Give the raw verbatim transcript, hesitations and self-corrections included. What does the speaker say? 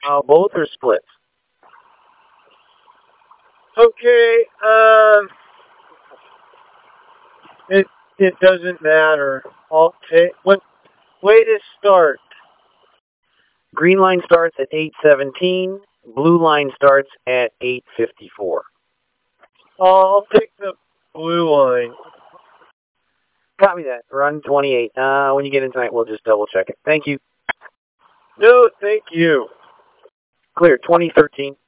Uh, both are splits. Okay, um, it it doesn't matter. I'll take what way to start. Green line starts at eight seventeen. Blue line starts at eight fifty-four. I'll take the blue line. Copy that. Run twenty-eight. Uh, when you get in tonight, we'll just double check it. Thank you. No, thank you. Clear. twenty thirteen.